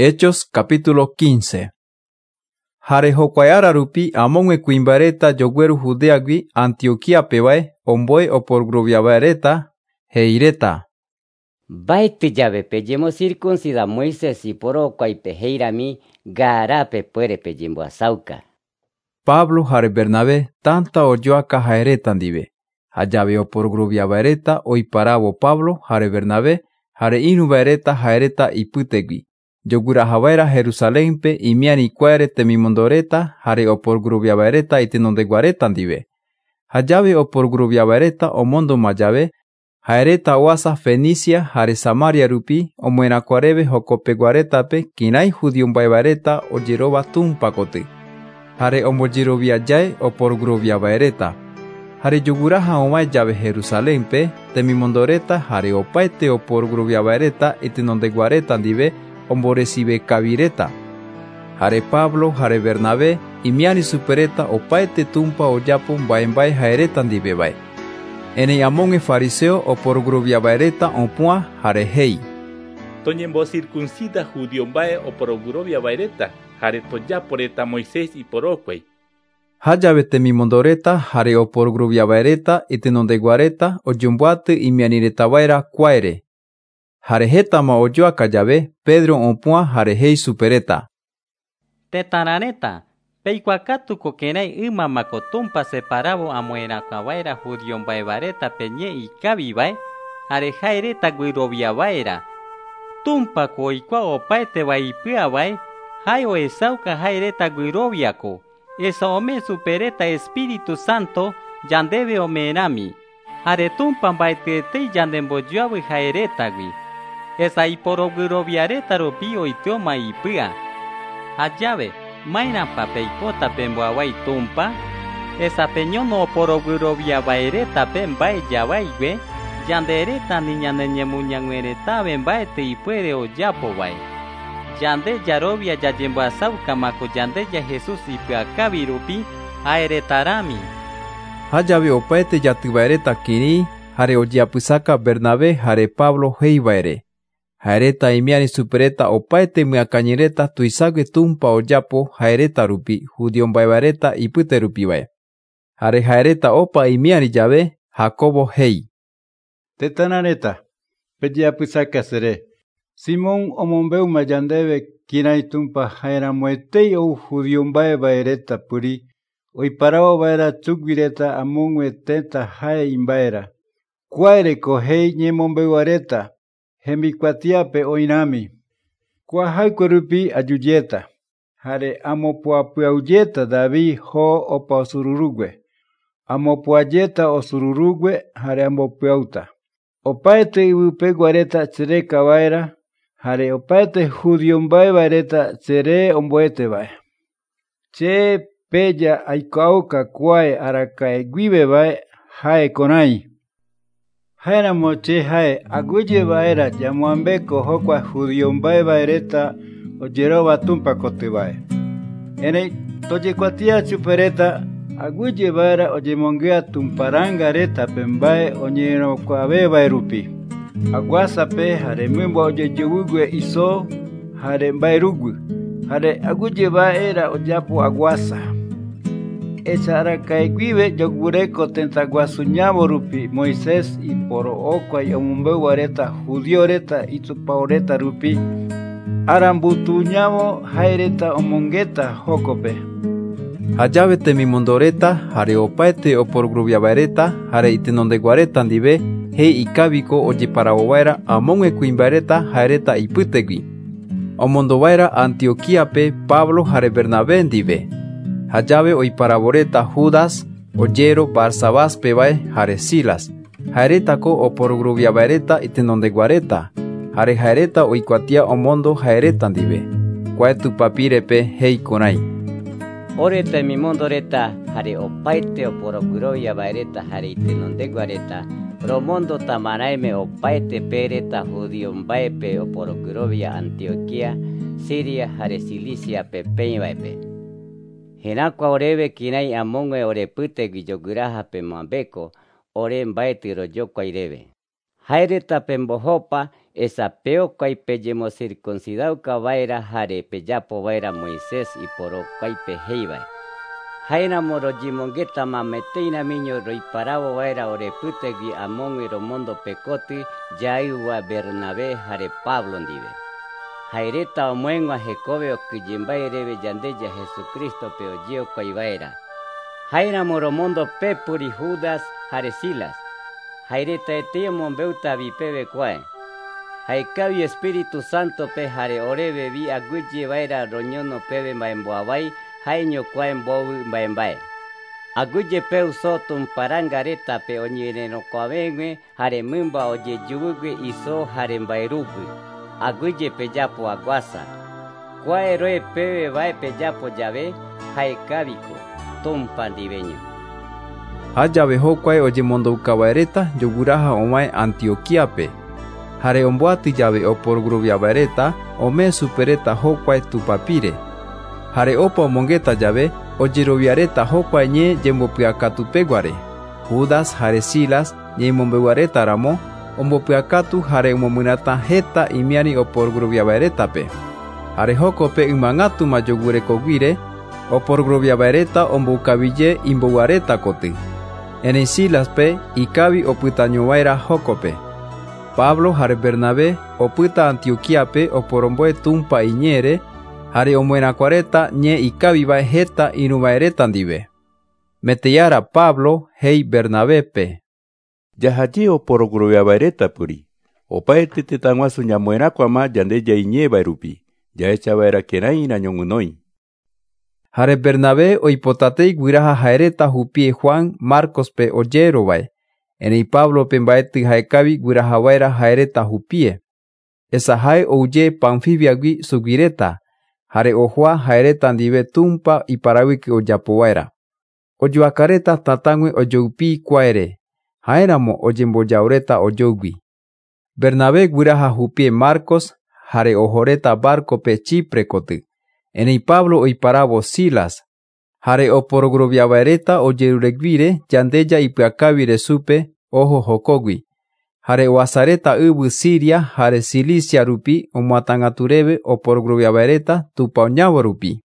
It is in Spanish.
Hechos capítulo 15. Hare hokwayara rupi amongwe kuimbareta yogueru Judeagui Antioquia pevae omboe oporgroviavareta heireta. Baite llave pellemo circuncida Moisés y poro cuaipe heirami garape puere pellemo asauca. Pablo hare Bernabé tanta oyoaka haeretan dive. Hayave oporgroviavareta oiparavo Pablo hare Bernabé hare inuvaereta haereta iputegui. Yogura havaera Jerusalempe imiani cuere temimondoreta hare oporgroviavareta itinondeguaretan dive. Hayave oporgroviavareta omondo mayave haereta oasa Fenicia hare Samaria rupi omuenacuareve hocopeguaretape kinai judiumbaevareta oyeroba tumpacote. Hare omboyeroviayae oporgroviavareta. Hare yoguraha omae llave Jerusalempe temimondoreta hare opaete oporgroviavareta itinondeguaretan dive omboresive kavireta. Hare Pablo hare Bernabé imiani supereta opaete tumpa oyapo mbaembae haeretan divebae. Ene amonge fariseo oporgroviavareta ompua hare hei. Toñembo circuncida judiombae oporgroviavareta hare toyaporeta Moisés y poroquei. Hayave temimondoreta hare oporgroviavareta itinondeguareta oyumbuate imianiretawaera cuaere. Hare hetama oyoaka llave Pedro ompua hare hei supereta. Tetaraneta, peikuacatu coquenei macotumpa separavo amoenacavaera judiombaevareta peñe y cavivae, hare jaereta guiroviavaera. Tumpa coicua opaete vaipiavae, haio esauca jaereta guiroviaco, esa ome supereta Espíritu Santo, yandeve omenami. Hare tumpa baitete yandemboyoavi jaeretagui. Esa iporoguiroviareta ropio itioma ipia. Hayave, maina papeikota pemboawai tumpa, esa peñono poroguiroviavaereta pembae yavaigue, yandereta niñaneñemuñanguereta bembaete ipuere oyapovae. Yande yarovia yayemboasauca maco yande ya Jesús ipiacavi rupi, aeretarami. Hayave opaete yativaereta kini hare ojiapysaka Bernabé hare Pablo heivaere. Haereta imiani supereta opaete miakañireta tuisague tumpa oyapo haereta rupi judiombaevareta ipyte rupivae. Hare haereta opa imiani llave Jacobo hei. Tetanareta, pejiapysaka sere. Simón omombeuma yandeve kinai tumpa haeramuetei ou judiombaevareta puri oiparao vaera tsukvireta amongwe teta hae imbaera. Cuaereko hei ñemombeuareta. Hemikuatiape oinami. Kuahaicuerupi ayuyeta. Hare amopuapuauyeta David ho opa osururugue. Amopuayeta osururugue hare amopuauta. Opaete ibupeguareta tsere kavaera. Hare opaete judiombaevareta tsere omboetevae. Che peya aikuauka kuae arakaeguivevae hae konai. Jaeramo che hae aguillevaera yamuambeko hokua judiombaevareta oyeroba tumpacotevae. Enei toyekuatia supereta aguillevaera oyemonguea tumparangareta pembae oñerokuavevae rupi. Aguasape hare mimbo oyeyugue iso hare mbaerugu. Hare aguillevaera oyapo aguasa. Esa arakaeguive yogureko tentaguasuñavo rupi Moisés y poro oquai omumbeuareta judioreta itsupaoreta rupi arambutuñavo haereta omongeta jokope. Hayave temimondoreta hare opaete oporgroviavareta hare itinondeguaretan dive hei ikaviko oyeparavovaera amongwe kuimbaereta haereta ipytegui. Omondovaera Antioquiape Pablo hare Bernabé dive. Hayave oiparavoreta Judas, oyero Barsabás pevae hare Silas. Haeretako oporgroviavareta itinondeguareta. Hare haereta oikuatia omondo haeretan dive. Kuaetu papirepe hei konai. Oreta mimondoreta hare opaite oporogrovia hare itinondeguareta. Romondo tamaraime opaite pereta judiombaepe oporogrovia Antioquia, Siria hare Cilicia pepeivaepe. Henakua oreve kinai amongwe orepute guiyoguraha pe mambeko ore mbaetiro yokwa ireve. Haereta pembohopa esa peo kwai pejemo circuncidado kawaira hare pejapo vaira Moisés y poro kwai peheiva. Haina moro jimongeta mameteina miño roiparabo vaira oreputegui amon iromondo pecoti jaiwa Bernabé hare Pablo ndive. Haireta omuengua Jacobe okujimbai rebe yandeya Jesucristo peojio kwai vaira. Haina moromondo pepuri Judas hare Silas. Haireta etio mombeuta vipebe kwae. Haikavi Espíritu Santo pe hare orebe vi aguji vaira roñono pebe maemboavai hainyo kwae mbovu maembae. Aguji pe usotum parangareta pe onyireno kwavengue hare mumba oye yuvugue iso hare mbairugu. Aguji pejapo aguasa. Kwae roe pebe vae pejapo llave haikaviko tumpa ndiveño. Ajave hokwae oyemondo ukabaereta yoguraha omae Antioquiape. Hare omboati llave oporgruvia baereta ome supereta hokwae tupapire. Hare opa omongeta llave oyeroviareta hokwae ñe yembopyakatupeguare. Judas hare Silas ñe mombeuareta ramo ombopyakatu hare omomynata heta imiari oporgruvia baeretape. Hare hokope imangatu mayogurekoguire oporgruvia baereta omboucaville imbouareta koty. Enen Silas pe ikavi opytañovaera hokope. Pablo hare Bernabé opyta Antioquiape oporomboe tumpa iñere hare omoenakuareta ñe ikavivae heta iruvaereta ndive. Meteyara Pablo hei Bernabépe. Jahaji oporoguroviavaereta puri. Opaete tetang'uasu ñamoenakuama yandeya iñevaerupi. Jaechavaera kerai nañoguinoi. Hare Bernabé oipotatei guiraha haereta hupie Juan Marcos pe oyerovae. Enei Pablo pe mbaeti haekavi guirahavaera haereta hupie. Esa hae ouye Panfibiagui suguireta. Hare ohua haereta ndive tumpa iparawiki ojapovaera. Oyoakareta tatangüe oyoupi kuaere. Haeramo oyemboyaureta oyougui. Bernabé guiraha hupie Marcos hare ohoreta barco pe Chipre koty. Enei Pablo oiparabo Silas. Hare oporogroviavaereta oyerureguire yandeya ipyakavire supe ojo jokogui. Hare oasareta yvy Siria hare Cilicia rupi omoatangatureve oporogroviavaereta tupa oñavo rupi.